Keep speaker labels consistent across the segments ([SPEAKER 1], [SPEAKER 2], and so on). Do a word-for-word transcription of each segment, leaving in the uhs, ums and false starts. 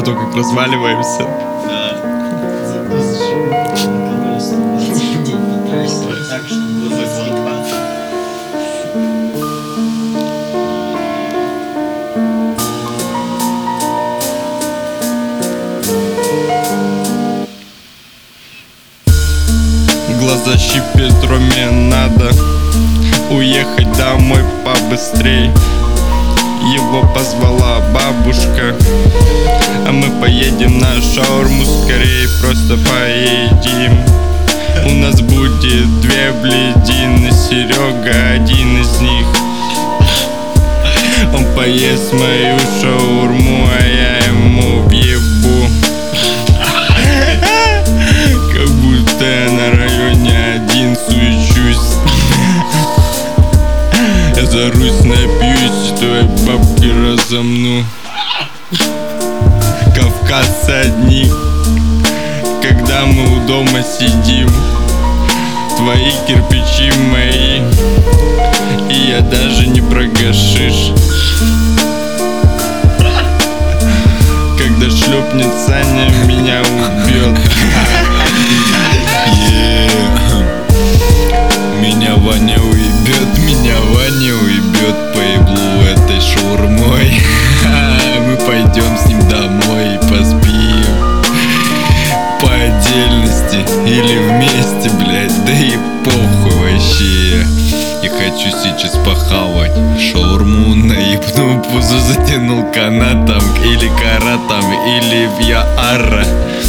[SPEAKER 1] то, как разваливаемся.
[SPEAKER 2] Да. Так, чтобы заколебаться.
[SPEAKER 1] Глаза щипет, Роме надо уехать домой побыстрей. Его позвала бабушка, а мы поедем на шаурму скорей. Просто поедим. У нас будет две блядины, Серега один из них. Он поест мою шаурму, а я ему въебу. Как будто я на районе один суечусь. Я зарусь, напьюсь, твои бабки разомну. Кавказцы одни, когда мы у дома сидим. Твои кирпичи мои, и я даже не про гашиш. Когда шлепнет Саня, меня убьет.
[SPEAKER 3] Меня Ваня уебет, меня Ваня уебет по еблу этой шаурмой. Мы пойдем с ним домой и поспим по отдельности или вместе, блять, да и похуй вообще. Я хочу сейчас похавать шаурму, наебну пузо, затянул канатом или каратом, или в Яара.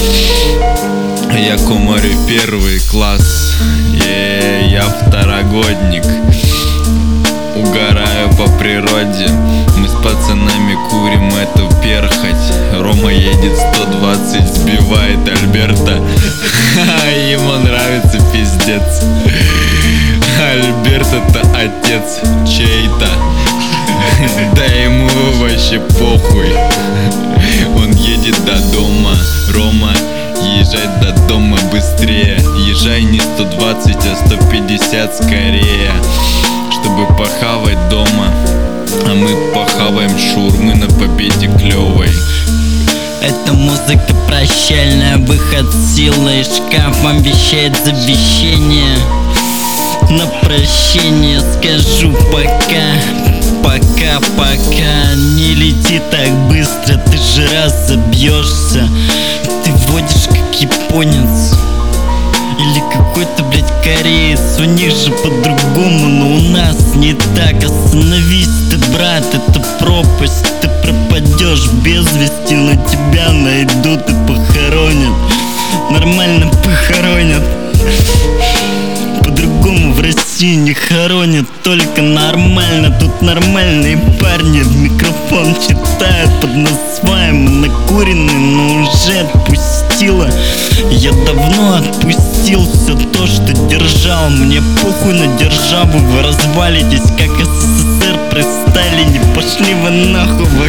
[SPEAKER 3] Я кумарю первый класс, yeah, я второгодник. Угораю по природе, мы с пацанами курим эту перхоть. Рома едет сто двадцать, сбивает Альберта. Ему нравится пиздец. Альберт это отец чей-то. Да ему вообще похуй. Он едет до дома. Рома, езжай до дома быстрее. Езжай не сто двадцать, а сто пятьдесят скорее, чтобы похавать дома. А мы похаваем шаурмы на Победе клевой.
[SPEAKER 4] Это музыка прощальная, выход силы из шкафа обещает завещание. На прощение скажу пока, пока, пока. Не лети так быстро, ты же разобьешься. Ты водишь как японец или какой-то, блядь, кореец. У них же по-другому, но у нас не так. Остановись ты, брат, это пропасть. Ты пропадешь без вести, но тебя найдут и похоронят. Нормально похоронят. По-другому в России не хоронят, только нормально. Тут нормальные парни в микрофон читают под названием накуренный, но уже отпустила. Я давно отпустил все то, что держал. Мне похуй на державу, вы развалитесь, как СССР при Сталине. Пошли вы нахуй, вы.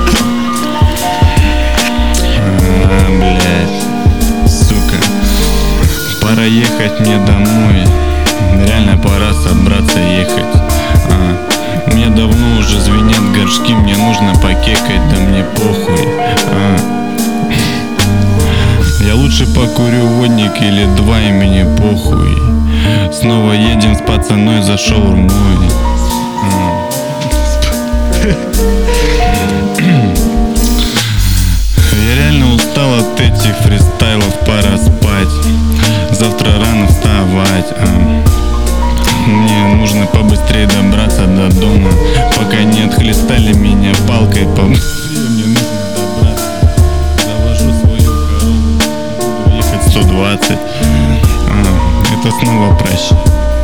[SPEAKER 3] А, блядь, сука, пора ехать мне домой. Реально пора собраться ехать. а, Мне давно уже звенят горшки, мне нужно покекать, да мне похуй. а. Я лучше покурю водник или два, и мне похуй. Снова едем с пацаной за шаурмой. а. Я реально устал от этих фристайлов, пора спать. Завтра рано вставать. а. Мне нужно побыстрее добраться до дома, пока не отхлестали меня палкой побыстрее. Мне нужно добраться. Завожу свою корову, буду ехать сто двадцать. а, Это снова прощай.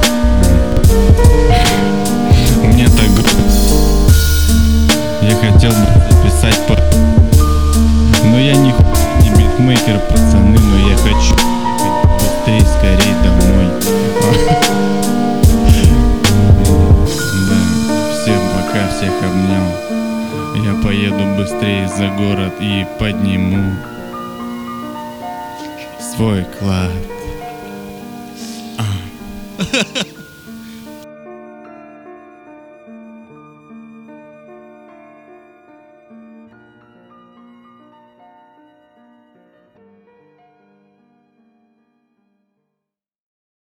[SPEAKER 3] Мне так грустно. Я хотел бы записать по... Но я не хуй не битмейкер, пацаны. Но я хочу быстрее, скорее домой. Всех обнял. Я поеду быстрее за город и подниму свой клад.